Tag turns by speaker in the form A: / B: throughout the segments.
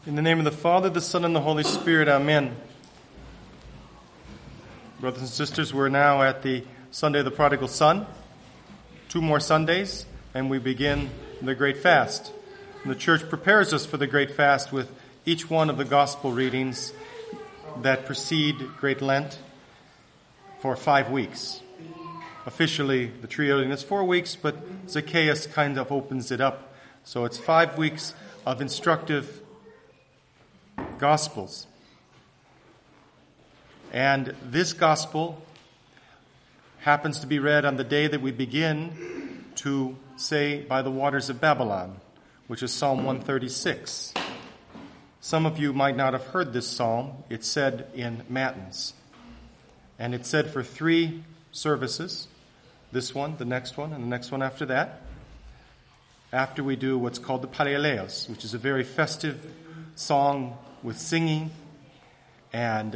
A: In the name of the Father, the Son, and the Holy Spirit, amen. Brothers and sisters, we're now at the Sunday of the Prodigal Son. 2 more Sundays, and we begin the Great Fast. And the Church prepares us for the Great Fast with each one of the Gospel readings that precede Great Lent for 5 weeks. Officially, the Triodian is 4 weeks, but Zacchaeus kind of opens it up. So it's 5 weeks of instructive Gospels. And this Gospel happens to be read on the day that we begin to say, by the waters of Babylon, which is Psalm 136. Some of you might not have heard this psalm. It's said in Matins. And it's said for 3 services. This one, the next one, and the next one after that. After we do what's called the Paralelos, which is a very festive song with singing. And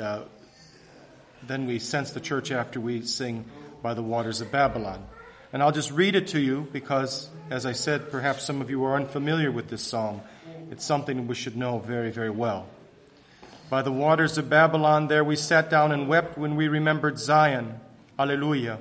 A: then we sense the church after we sing by the waters of Babylon. And I'll just read it to you because, as I said, perhaps some of you are unfamiliar with this song. It's something we should know very, very well. By the waters of Babylon, there we sat down and wept when we remembered Zion. Alleluia.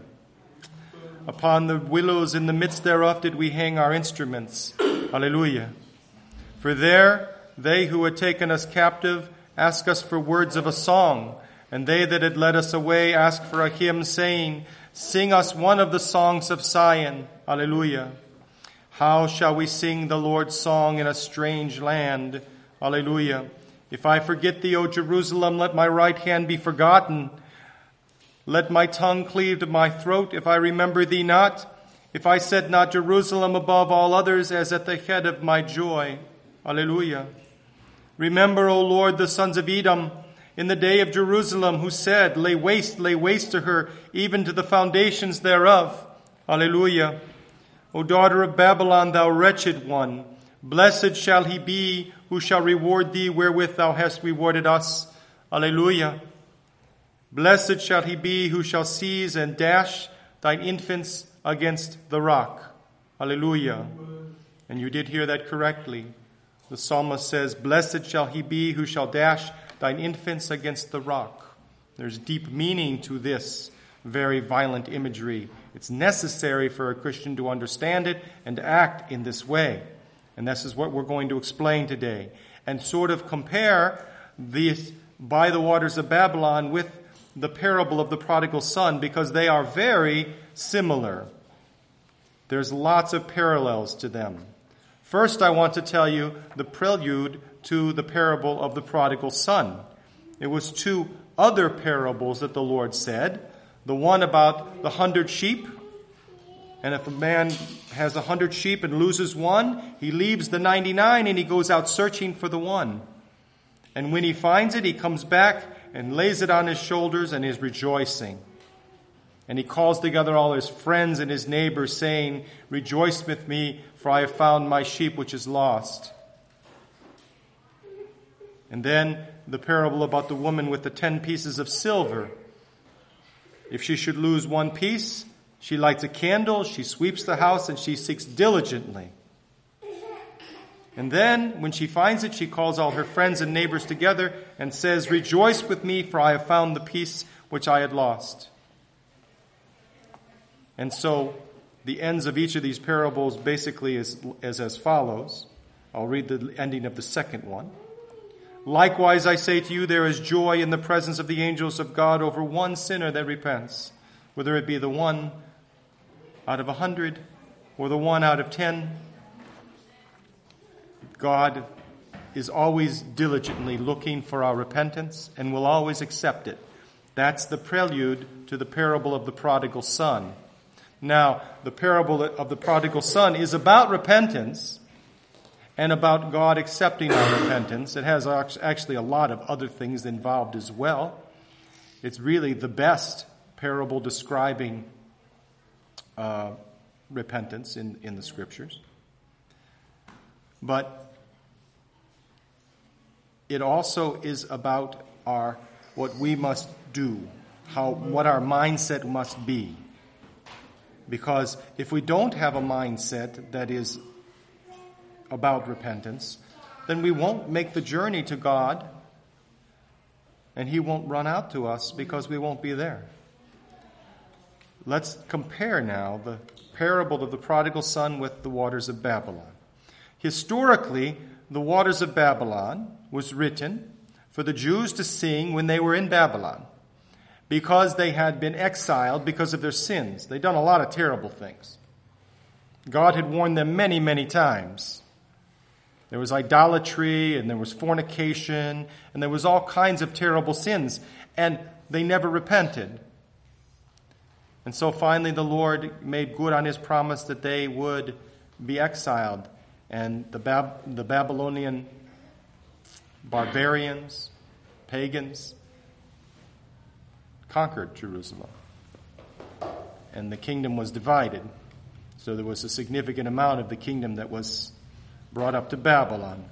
A: Upon the willows in the midst thereof did we hang our instruments. Alleluia. For there they who had taken us captive asked us for words of a song, and they that had led us away asked for a hymn, saying, Sing us one of the songs of Zion. Alleluia. How shall we sing the Lord's song in a strange land? Alleluia. If I forget thee, O Jerusalem, let my right hand be forgotten. Let my tongue cleave to my throat if I remember thee not. If I set not Jerusalem above all others as at the head of my joy. Alleluia. Remember, O Lord, the sons of Edom, in the day of Jerusalem, who said, lay waste to her, even to the foundations thereof. Alleluia. O daughter of Babylon, thou wretched one, blessed shall he be who shall reward thee wherewith thou hast rewarded us. Alleluia. Blessed shall he be who shall seize and dash thine infants against the rock. Alleluia. And you did hear that correctly. The psalmist says, Blessed shall he be who shall dash thine infants against the rock. There's deep meaning to this very violent imagery. It's necessary for a Christian to understand it and to act in this way. And this is what we're going to explain today. And sort of compare this by the waters of Babylon with the parable of the prodigal son, because they are very similar. There's lots of parallels to them. First, I want to tell you the prelude to the parable of the prodigal son. It was 2 other parables that the Lord said. The one about the 100 sheep. And if a man has 100 sheep and loses one, he leaves the 99 and he goes out searching for the one. And when he finds it, he comes back and lays it on his shoulders and is rejoicing. And he calls together all his friends and his neighbors, saying, Rejoice with me, for I have found my sheep which is lost. And then the parable about the woman with the 10 pieces of silver. If she should lose 1 piece, she lights a candle, she sweeps the house, and she seeks diligently. And then, when she finds it, she calls all her friends and neighbors together and says, Rejoice with me, for I have found the piece which I had lost. And so, the ends of each of these parables basically is as follows. I'll read the ending of the second one. Likewise, I say to you, there is joy in the presence of the angels of God over one sinner that repents, whether it be the 1 out of 100 or the 1 out of 10. God is always diligently looking for our repentance and will always accept it. That's the prelude to the parable of the prodigal son. Now, the parable of the prodigal son is about repentance and about God accepting our repentance. It has actually a lot of other things involved as well. It's really the best parable describing repentance in the Scriptures. But it also is about what we must do, what our mindset must be. Because if we don't have a mindset that is about repentance, then we won't make the journey to God, and He won't run out to us because we won't be there. Let's compare now the parable of the prodigal son with the waters of Babylon. Historically, the waters of Babylon was written for the Jews to sing when they were in Babylon, because they had been exiled because of their sins. They'd done a lot of terrible things. God had warned them many, many times. There was idolatry, and there was fornication, and there was all kinds of terrible sins, and they never repented. And so finally the Lord made good on His promise that they would be exiled, and the Babylonian barbarians, pagans, conquered Jerusalem. And the kingdom was divided. So there was a significant amount of the kingdom that was brought up to Babylon.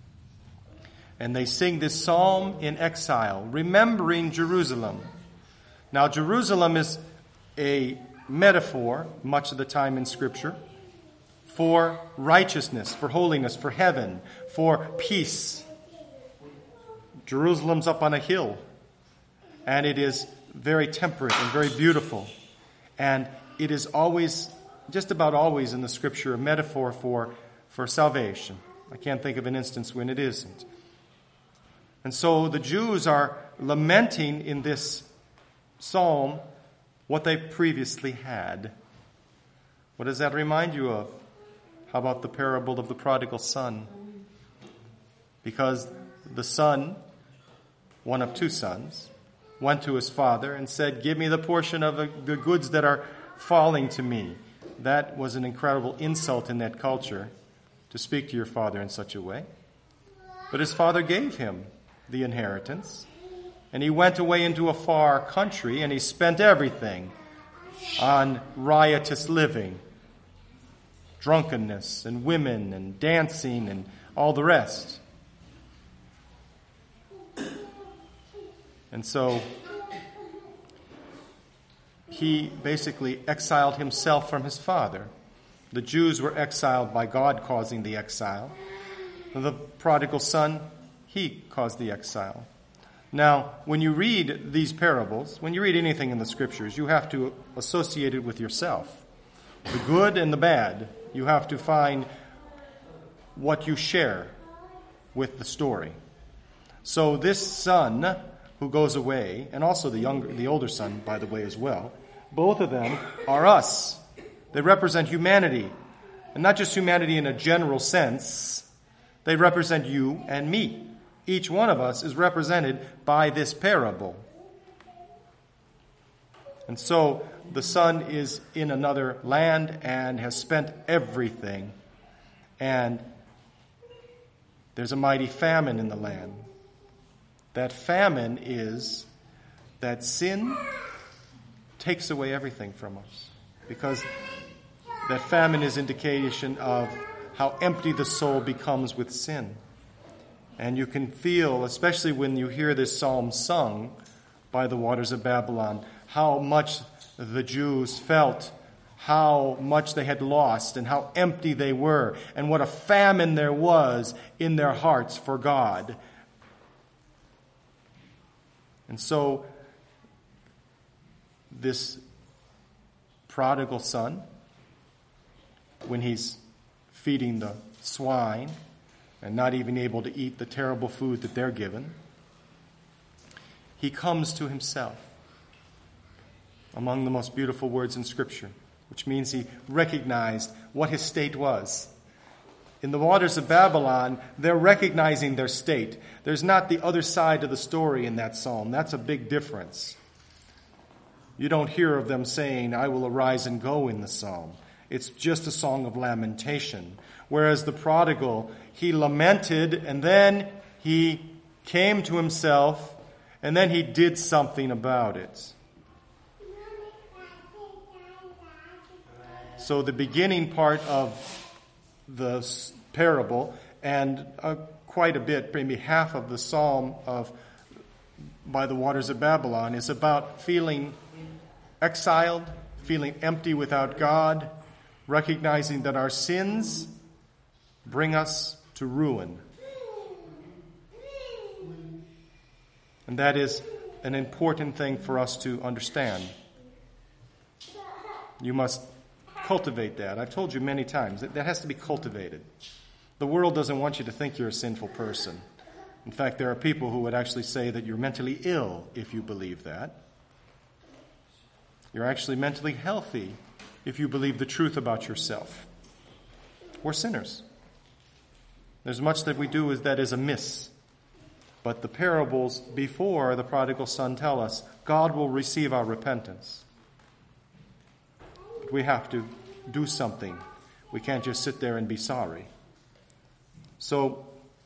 A: And they sing this psalm in exile, remembering Jerusalem. Now, Jerusalem is a metaphor, much of the time in Scripture, for righteousness, for holiness, for heaven, for peace. Jerusalem's up on a hill, and it is very temperate and very beautiful. And it is always, just about always in the Scripture, a metaphor for salvation. I can't think of an instance when it isn't. And so the Jews are lamenting in this psalm what they previously had. What does that remind you of? How about the parable of the prodigal son? Because the son, one of two sons, went to his father and said, "Give me the portion of the goods that are falling to me." That was an incredible insult in that culture, to speak to your father in such a way. But his father gave him the inheritance, and he went away into a far country, and he spent everything on riotous living, drunkenness and women and dancing and all the rest. And so he basically exiled himself from his father. The Jews were exiled by God causing the exile. The prodigal son, he caused the exile. Now, when you read these parables, when you read anything in the Scriptures, you have to associate it with yourself. The good and the bad, you have to find what you share with the story. So this son who goes away, and also the older son, by the way, as well, both of them are us. They represent humanity, and not just humanity in a general sense. They represent you and me. Each one of us is represented by this parable. And so the son is in another land and has spent everything. And there's a mighty famine in the land. That famine is that sin takes away everything from us. Because that famine is indication of how empty the soul becomes with sin. And you can feel, especially when you hear this psalm sung by the waters of Babylon, how much the Jews felt, how much they had lost, and how empty they were, and what a famine there was in their hearts for God. And so, this prodigal son, when he's feeding the swine and not even able to eat the terrible food that they're given, he comes to himself. Among the most beautiful words in Scripture, which means he recognized what his state was. In the waters of Babylon, they're recognizing their state. There's not the other side of the story in that psalm. That's a big difference. You don't hear of them saying, "I will arise and go" in the psalm. It's just a song of lamentation. Whereas the prodigal, he lamented, and then he came to himself, and then he did something about it. So the beginning part of the parable, and quite a bit, maybe half of the psalm of by the waters of Babylon, is about feeling exiled, feeling empty without God, recognizing that our sins bring us to ruin. And that is an important thing for us to understand. You must cultivate that. I've told you many times that has to be cultivated. The world doesn't want you to think you're a sinful person. In fact, there are people who would actually say that you're mentally ill if you believe that. You're actually mentally healthy if you believe the truth about yourself. We're sinners. There's much that we do that is amiss. But the parables before the prodigal son tell us God will receive our repentance. But we have to do something. We can't just sit there and be sorry. So,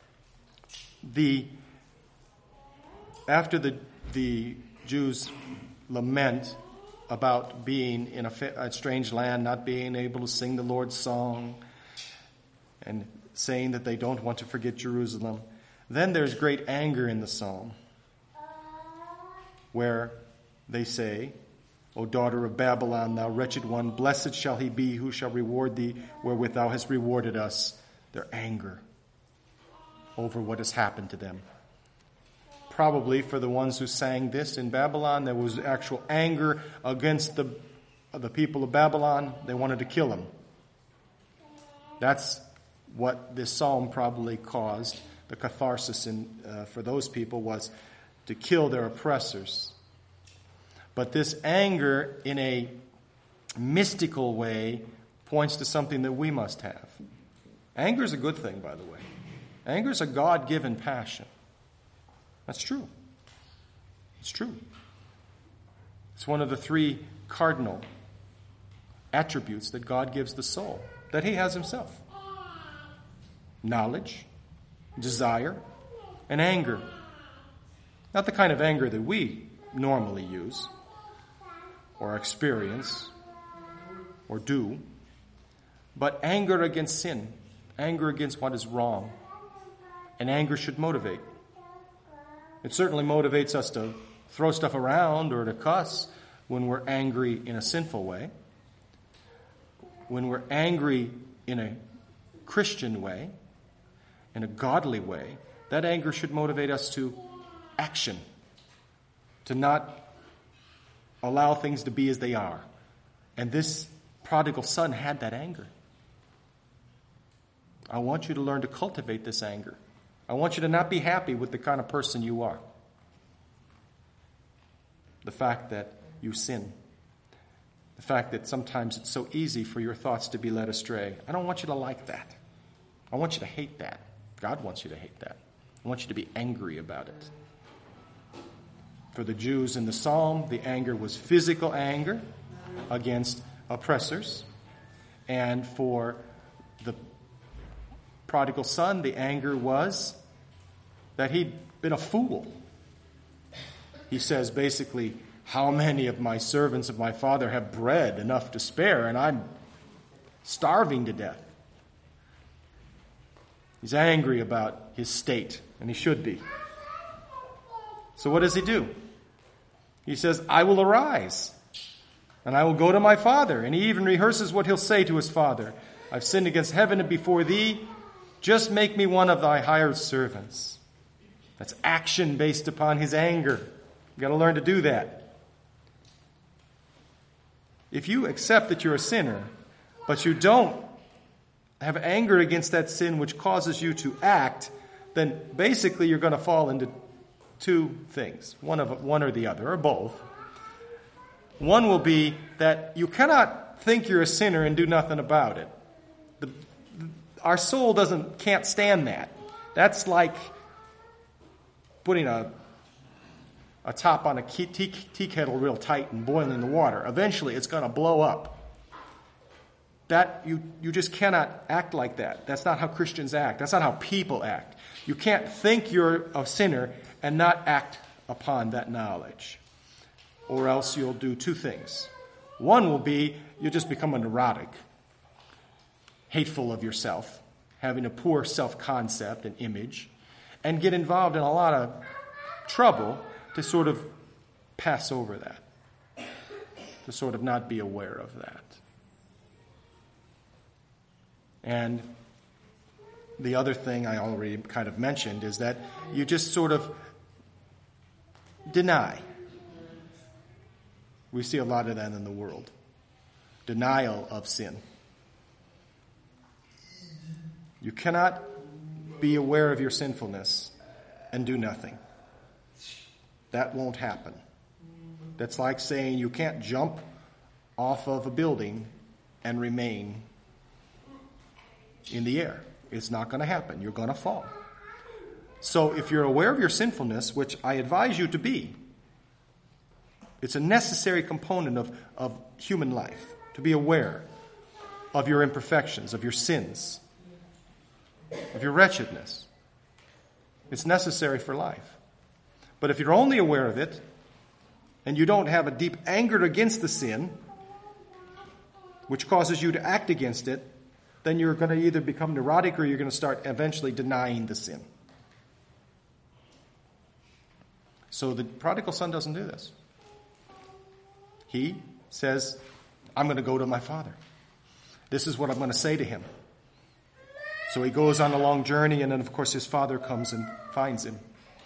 A: after the Jews lament about being in a strange land, not being able to sing the Lord's song, and saying that they don't want to forget Jerusalem, then there's great anger in the psalm, where they say, O daughter of Babylon, thou wretched one, blessed shall he be who shall reward thee wherewith thou hast rewarded us. Their anger over what has happened to them. Probably for the ones who sang this in Babylon, there was actual anger against the people of Babylon. They wanted to kill them. That's what this psalm probably caused. The catharsis for those people was to kill their oppressors. But this anger in a mystical way points to something that we must have. Anger is a good thing, by the way. Anger is a God-given passion. That's true. It's true. It's one of the three cardinal attributes that God gives the soul, that he has himself. Knowledge, desire, and anger. Not the kind of anger that we normally use, or experience, or do, but anger against sin, anger against what is wrong. And anger should motivate. It certainly motivates us to throw stuff around or to cuss when we're angry in a sinful way. When we're angry in a Christian way, in a godly way, that anger should motivate us to action, to not allow things to be as they are. And this prodigal son had that anger. I want you to learn to cultivate this anger. I want you to not be happy with the kind of person you are. The fact that you sin. The fact that sometimes it's so easy for your thoughts to be led astray. I don't want you to like that. I want you to hate that. God wants you to hate that. I want you to be angry about it. For the Jews in the psalm, the anger was physical anger against oppressors. And for the prodigal son, the anger was that he'd been a fool. He says basically, how many of my servants of my father have bread enough to spare, and I'm starving to death? He's angry about his state, and he should be. So what does he do? He says, I will arise, and I will go to my father. And he even rehearses what he'll say to his father. I've sinned against heaven and before thee. Just make me one of thy hired servants. That's action based upon his anger. You've got to learn to do that. If you accept that you're a sinner, but you don't have anger against that sin which causes you to act, then basically you're going to fall into two things, one or the other, or both. One will be that you cannot think you're a sinner and do nothing about it. Our soul can't stand that. That's like putting a top on a tea kettle real tight and boiling the water. Eventually it's going to blow up. That you just cannot act like that. That's not how Christians act. That's not how people act. You can't think you're a sinner and not act upon that knowledge. Or else you'll do two things. One will be you'll just become a neurotic, hateful of yourself, having a poor self-concept and image, and get involved in a lot of trouble to sort of pass over that, to sort of not be aware of that. And the other thing I already kind of mentioned is that you just sort of deny. We see a lot of that in the world. Denial of sin. You cannot be aware of your sinfulness and do nothing. That won't happen. That's like saying you can't jump off of a building and remain in the air. It's not going to happen. You're going to fall. So if you're aware of your sinfulness, which I advise you to be, it's a necessary component of human life, to be aware of your imperfections, of your sins, of your wretchedness. It's necessary for life. But if you're only aware of it, and you don't have a deep anger against the sin, which causes you to act against it, then you're going to either become neurotic or you're going to start eventually denying the sin. So the prodigal son doesn't do this. He says, I'm going to go to my father. This is what I'm going to say to him. So he goes on a long journey, and then, of course, his father comes and finds him.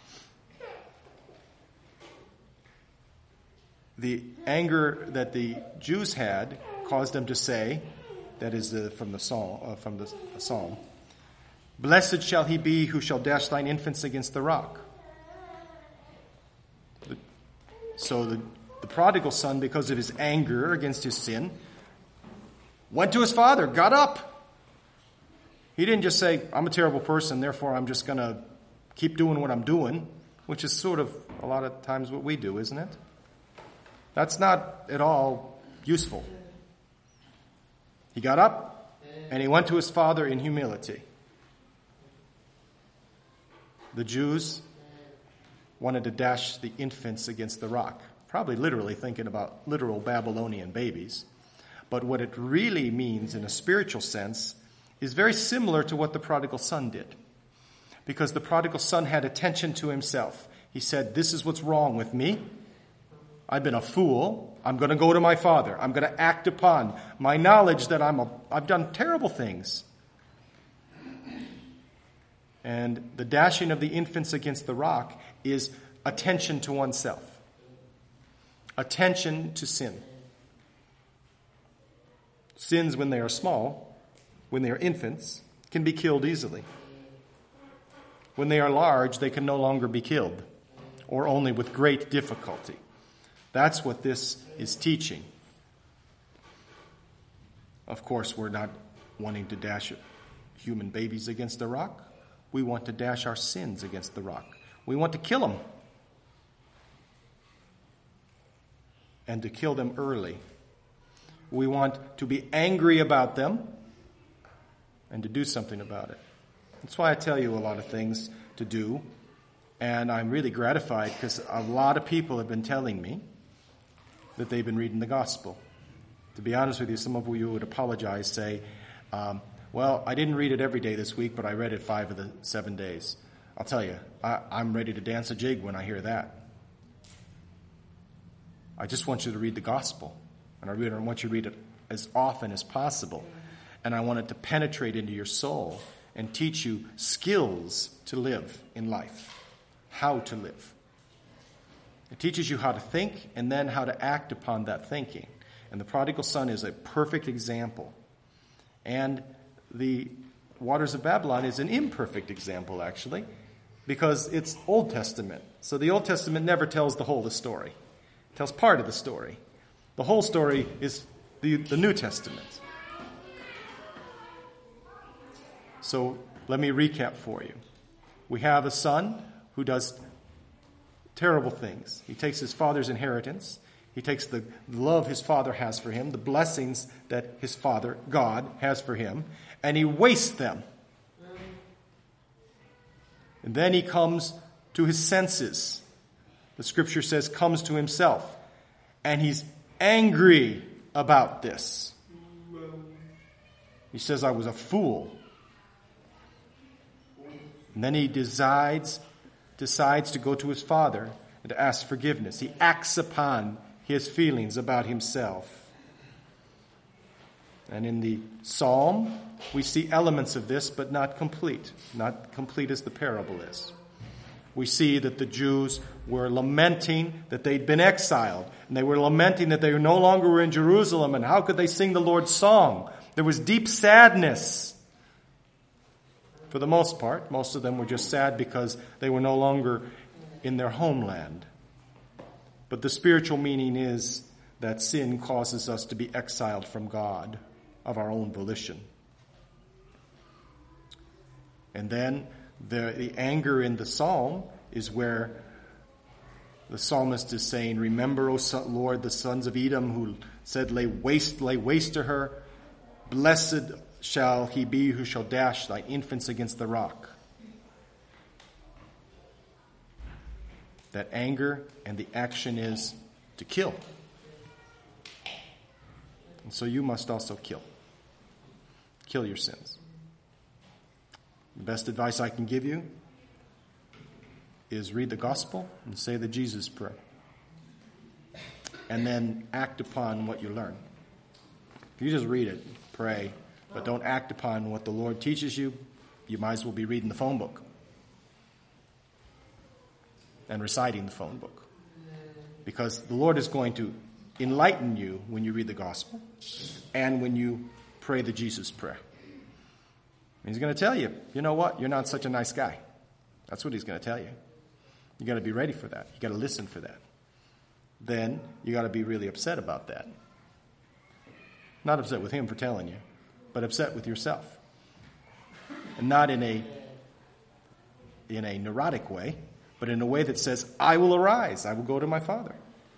A: The anger that the Jews had caused them to say, that is from the psalm, blessed shall he be who shall dash thine infants against the rock. So the prodigal son, because of his anger against his sin, went to his father, got up. He didn't just say, I'm a terrible person, therefore I'm just going to keep doing what I'm doing, which is sort of a lot of times what we do, isn't it? That's not at all useful. He got up and he went to his father in humility. The Jews wanted to dash the infants against the rock, probably literally thinking about literal Babylonian babies. But what it really means in a spiritual sense is very similar to what the prodigal son did. Because the prodigal son had attention to himself. He said, this is what's wrong with me. I've been a fool. I'm going to go to my father. I'm going to act upon my knowledge that I've done terrible things. And the dashing of the infants against the rock is attention to oneself. Attention to sin. Sins, when they are small, when they are infants, can be killed easily. When they are large, they can no longer be killed, or only with great difficulty. That's what this is teaching. Of course, we're not wanting to dash human babies against the rock. We want to dash our sins against the rock. We want to kill them. And to kill them early. We want to be angry about them and to do something about it. That's why I tell you a lot of things to do. And I'm really gratified because a lot of people have been telling me that they've been reading the gospel. To be honest with you, some of you would apologize, say, well, I didn't read it every day this week, but I read it 5 of the 7 days. I'll tell you, I'm ready to dance a jig when I hear that. I just want you to read the gospel. And I want you to read it as often as possible. And I want it to penetrate into your soul and teach you skills to live in life. How to live. It teaches you how to think and then how to act upon that thinking. And the prodigal son is a perfect example. And the waters of Babylon is an imperfect example, actually, because it's Old Testament. So the Old Testament never tells the whole of the story. It tells part of the story. The whole story is the New Testament. So let me recap for you. We have a son who does terrible things. He takes his father's inheritance. He takes the love his father has for him, the blessings that his father, God, has for him, and he wastes them. And then he comes to his senses. The scripture says comes to himself. And he's angry about this. He says, I was a fool. And then he decides to go to his father and to ask forgiveness. He acts upon his feelings about himself. And in the psalm, we see elements of this, but not complete. Not complete as the parable is. we see that the Jews were lamenting that they'd been exiled. And they were lamenting that they no longer were in Jerusalem. And how could they sing the Lord's song? There was deep sadness. For the most part, most of them were just sad because they were no longer in their homeland. But the spiritual meaning is that sin causes us to be exiled from God of our own volition. And then the anger in the psalm is where the psalmist is saying, remember, O Lord, the sons of Edom who said, lay waste to her. Blessed shall he be who shall dash thy infants against the rock. That anger and the action is to kill. And so you must also kill. Kill your sins. The best advice I can give you is read the gospel and say the Jesus prayer. And then act upon what you learn. If you just read it, pray, but don't act upon what the Lord teaches you, you might as well be reading the phone book and reciting the phone book. Because the Lord is going to enlighten you when you read the gospel and when you pray the Jesus prayer. He's going to tell you, you know what? You're not such a nice guy. That's what he's going to tell you. You got to be ready for that. You got to listen for that. Then you got to be really upset about that. Not upset with him for telling you, but upset with yourself. And not in a neurotic way, but in a way that says, I will arise. I will go to my father.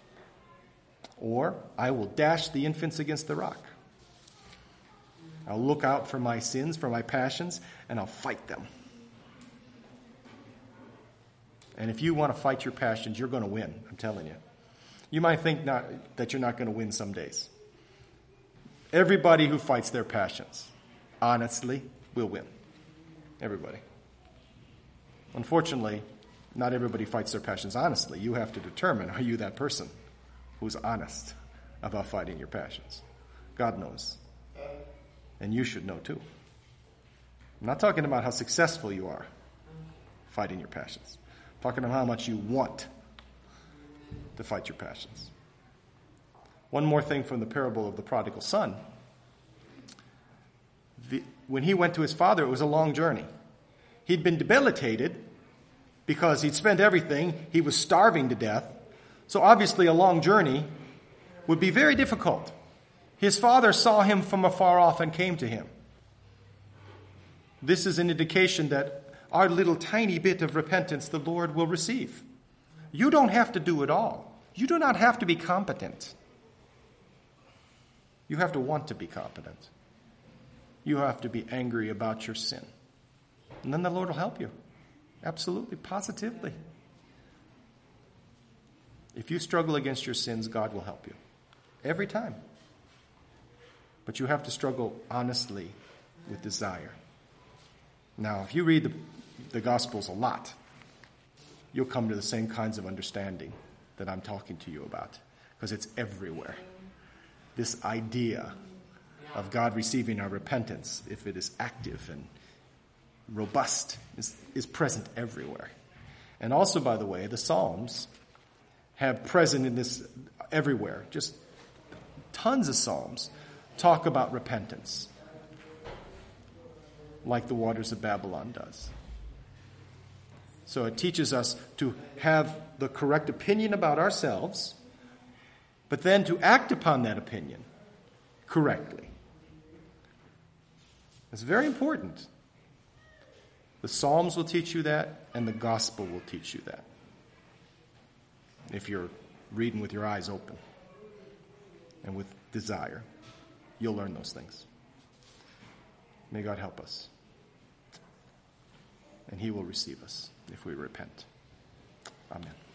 A: Or I will dash the infants against the rock. I'll look out for my sins, for my passions, and I'll fight them. And if you want to fight your passions, you're going to win, I'm telling you. You might think that you're not going to win some days. Everybody who fights their passions, honestly, will win. Everybody. Unfortunately, not everybody fights their passions honestly. You have to determine, are you that person who's honest about fighting your passions? God knows. And you should know too. I'm not talking about how successful you are fighting your passions. I'm talking about how much you want to fight your passions. One more thing from the parable of the prodigal son. When he went to his father, it was a long journey. He'd been debilitated because he'd spent everything. He was starving to death. So obviously a long journey would be very difficult. His father saw him from afar off and came to him. This is an indication that our little tiny bit of repentance the Lord will receive. You don't have to do it all. You do not have to be competent. You have to want to be competent. You have to be angry about your sin. And then the Lord will help you. Absolutely, positively. If you struggle against your sins, God will help you. Every time. But you have to struggle honestly with desire. Now, if you read the Gospels a lot, you'll come to the same kinds of understanding that I'm talking to you about, because it's everywhere. This idea of God receiving our repentance, if it is active and robust, is present everywhere. And also, by the way, the Psalms have present in this everywhere. Just tons of Psalms talk about repentance, like the waters of Babylon does. So it teaches us to have the correct opinion about ourselves, but then to act upon that opinion correctly. It's very important. The Psalms will teach you that, and the Gospel will teach you that. If you're reading with your eyes open and with desire, you'll learn those things. May God help us. And he will receive us if we repent. Amen.